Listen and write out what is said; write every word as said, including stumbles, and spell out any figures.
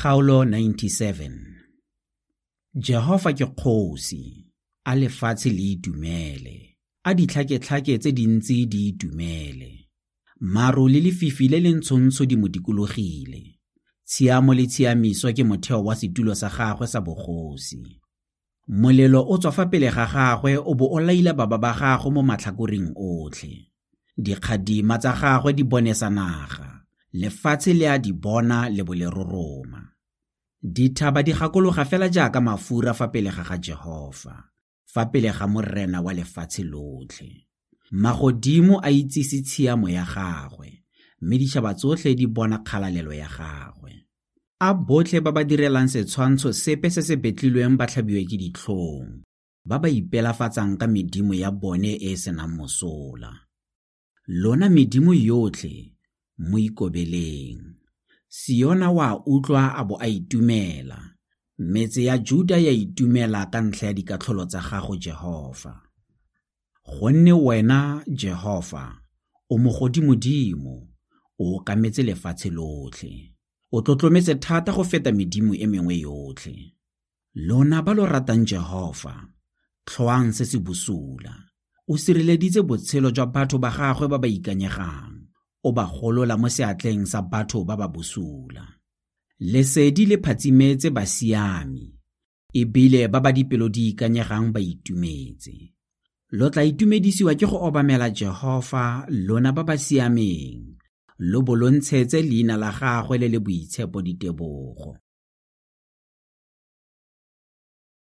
Kgaolo ninety-seven. Jehova ke kgosi, a lefatshe le itumele, a ditlhake-tlhake tse dintsi di itumele. Maru le lefifi le le ntshontsho di mo dikologile. Tshiamo le tshiamiso ke motheo wa setulo sa gagwe sa bogosi. Molelo o tswa fa pele ga gagwe o bo o laila baba ba gagwe mo matlhakoreng otlhe. Dikgadima tsa gagwe di bonesa naga, lefatshe le a di bona le bo le roroma. Dithaba di gakologa fela jaaka mafura fa pele ga ga Jehova, fa pele ga Morena wa lefatshe lotlhe. Magodimo a itsise tshiamo ya gagwe, mme ditšhaba tsotlhe di bona kgalalelo ya gagwe. A botlhe ba ba direlang setshwantsho sepe se se betlilweng ba tlhabiwe ke ditlhong, ba ba ipelafatsang ka medimo ya bone e e senang mosola. Lona medimo yotlhe, mo ikobeleng. Siona wa utlwa a bo a itumela, metse ya Juda ya itumela ka ntlha ya dikatlholo tsa gago Jehova. Gonne wena, Jehova, o mogodimodimo, o okametse lefatshe lotlhe. O tlotlometse thata go feta medimo e mengwe yotlhe. Lona ba lo ratang Jehova, tlhoang se se bosula. O sireleditse botshelo jwa batho ba gagwe ba ba ikanyegang. O ba golola mo seatleng sa batho ba ba bosula. Lesedi le phatsimetse basiami, ebile ba ba dipelo di ikanyegang ba itumetse. Lo tla itumedisiwa ke go obamela Jehova, lona ba ba siameng. Lo bo lo ntshetse leina la gagwe le le boitshepo ditebogo.